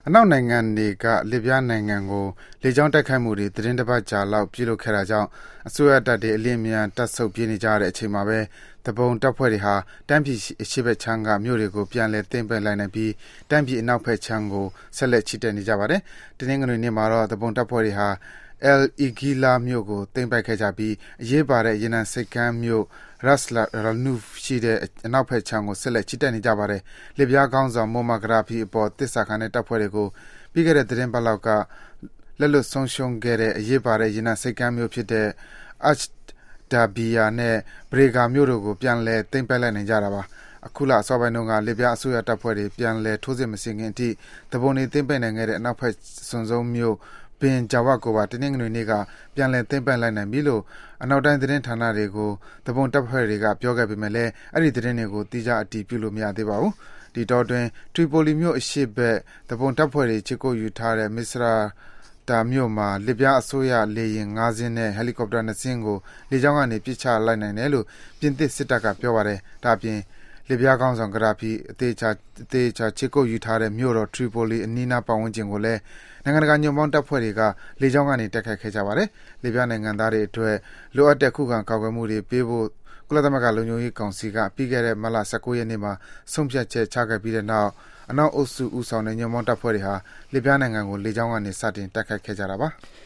အနောက်နိုင်ငံတွေကလစ်ဗျားနိုင်ငံကိုလေကြောင်းတိုက်ခိုက်မှုတွေသီတင်းတပတ်ကြာလောက်ပြုလုပ်ခဲ့တာကြောင့်အစိုးရတပ်တွေအလျင်အမြန်တပ်ဆုတ်ပြေးနေကြတဲ့အချိန်မှာပဲသူပုန်တပ်ဖွဲ့တွေဟာတိုင်းပြည်အရှေ့ဘက်ခြမ်းကမြို့တွေကိုပြန်လည်သိမ်းပိုက်လိုက်နိုင်ပြီးတိုင်းပြည်အနောက်ဘက်ခြမ်းကိုဆက်လက်ချီတက်နေကြပါတယ်။တနင်္ဂနွေနေ့မှာတော့သူပုန်တပ်ဖွဲ့တွေဟာEl Igila မြို့ကိုသိမ်းပိုက်ခဲ့ကြပြီးအရေးပါတဲ့ရေနံဆိပ်ကမ်းမြို့ Ras Lanuf ရှိတဲ့အနောက်ဘက်ခြမ်းကိုဆက်လက်ချီတက်နေကြပါတယ်။လစ်ဗျားခေါင်းဆောင် Muammar Gaddafi အပေါ်သစ္စာခံတဲ့တပ်ဖွဲ့တွေကိုပြီးခဲ့တဲ့သီတင်းပတ်လောက်ကလက်လွတ်ဆုံးရှုံးခဲ့တဲ့အရေးပါတဲ့ရေနံဆိပ်ကမ်းမြို့ဖြစ်တဲ့ Ajdabiya နဲ့ Brega မြို့တို့ကိုပြန်လည်သိမ်းပိုက်လိုက်နိုင်ကြတာပါ။အခုလအစောပိုင်းတုန်းကလစ်ဗျားအစိုးရတပ်ဖွဲ့တွေပြန်လည်ထိုးစစ်မဆင်ခင်အထိသူပုန်တွေသိမ်းပိုက်နိုင်ခဲ့တဲ့အနောက်ဘက်စွန်ဆုံးမြို့Bin Jawad ကိုပါတနင်္ဂနွေနေ့ကပြန်လည်သိမ်းပိုက်လိုက်နိုင်ပြီလို့အနောက်တိုင်းသတင်းဌာနတွေကိုသူပုန်တပ်ဖွဲ့တွေကပြောခဲ့ပေမဲ့လည်းအဲဒီသတင်းတွေကိုသီးခြားအတည်ပြုလို့မရသေးပါဘူး။ဒီတောအတွင်းထရီပိုလီမြို့အရှေ့ဘက်သူပုန်တပ်ဖွဲ့တွေခြေကုပ်ယူထားတဲ့ Misrata မြို့မှာလစ်ဗျားအစိုးရလေယာဉ်၅စင်းနဲ့ဟယ်လီကော်ပတာ၂စင်းကိုလေကြောင်းကနေပစ်ချလိုက်နိုင်တယ်လို့ပြင်သစ်စစ်တပ်ကပြောပါတယ်။ဒါ့အပြင်လစ်ဗျားခေါင်းဆောင် Gaddafi အသေးချာခြေကုပ်ယူထားတဲ့မြို့တော်ထရီပိုလီအနီးနားပတ်ဝန်းကျင်ကိုလည်းနိုင်ငံတကာညွန့်ပေါင်းတပ်ဖွဲ့တွေကလေကြောင်းကနေတိုက်ခိုက်ခဲ့ကြပါတယ်။လစ်ဗျားနိုင်ငံသားတွေအတွက်လိုအပ်တဲ့ခုခံကာကွယ်မှုတွေပေးဖို့ကုလသမဂ္ဂလုံခြုံရေးကောင်စီကပြီးခဲ့တဲ့မတ်လ19ရက်နေ့မှာဆုံးဖြတ်ချက်ချခဲ့ပြီးတဲ့နောက်အနောက်အုပ်စုဦးဆောင်တဲ့ညွန့်ပေါင်းတပ်ဖွဲ့တွေဟာလစ်ဗျားနိုင်ငံကိုလေကြောင်းကနေစတင်တိုက်ခိုက်ခဲ့ကြတာပါ။